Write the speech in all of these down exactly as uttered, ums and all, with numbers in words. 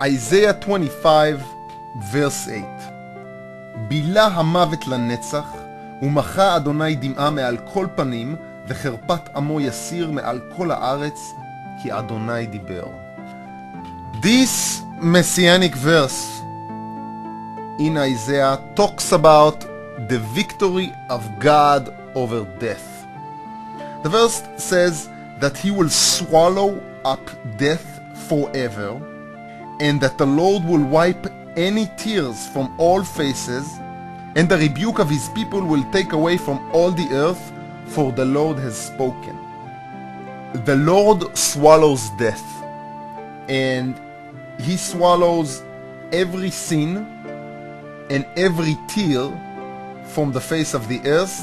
Isaiah twenty-five, verse eight. בילה המוות לנצח, ומחה אדוני דמעה מעל כל פנים, וחרפת עמו יסיר מעל כל הארץ, כי אדוני דיבר. This messianic verse in Isaiah talks about the victory of God over death. The verse says that he will swallow up death forever, and that the Lord will wipe any tears from all faces, and the rebuke of his people will take away from all the earth, for the Lord has spoken. The Lord swallows death, and he swallows every sin and every tear from the face of the earth.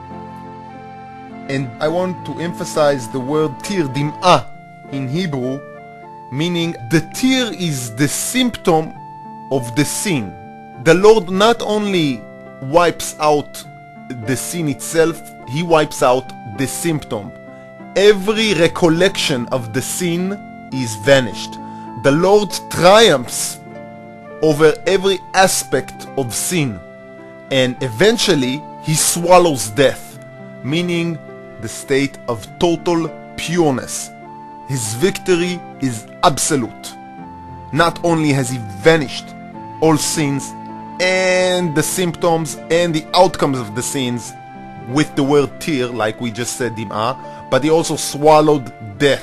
And I want to emphasize the word tear, dim'ah, in Hebrew, meaning the tear is the symptom of the sin. The Lord not only wipes out the sin itself, he wipes out the symptom. Every recollection of the sin is vanished. The Lord triumphs over every aspect of sin, and eventually he swallows death, meaning the state of total pureness. His victory is absolute. Not only has he vanished all sins and the symptoms and the outcomes of the sins with the word tear, like we just said, dim'ah, but he also swallowed death.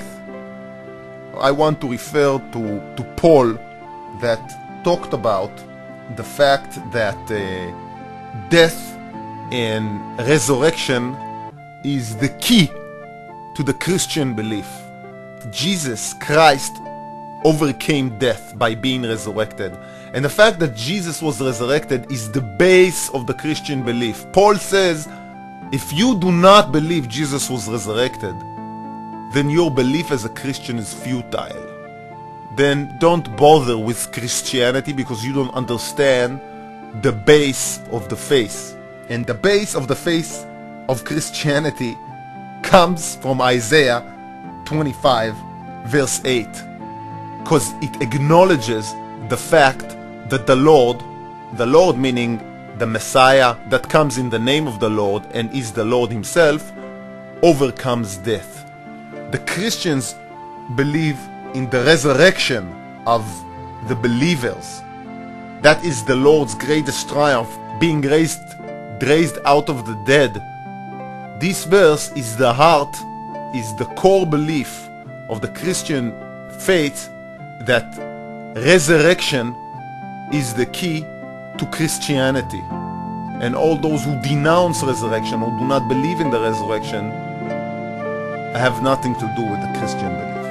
I want to refer to, to Paul that talked about the fact that uh, death and resurrection is the key to the Christian belief. Jesus Christ overcame death by being resurrected. And the fact that Jesus was resurrected is the base of the Christian belief. Paul says, if you do not believe Jesus was resurrected, then your belief as a Christian is futile. Then don't bother with Christianity, because you don't understand the base of the faith. And the base of the faith of Christianity comes from Isaiah twenty-five, verse eight, because it acknowledges the fact that the Lord, the Lord meaning the Messiah that comes in the name of the Lord and is the Lord himself, overcomes death. The Christians believe in the resurrection of the believers. That is the Lord's greatest triumph, being raised, raised out of the dead. This verse is the heart, is the core belief of the Christian faith, that resurrection is the key to Christianity. And all those who denounce resurrection or do not believe in the resurrection have nothing to do with the Christian belief.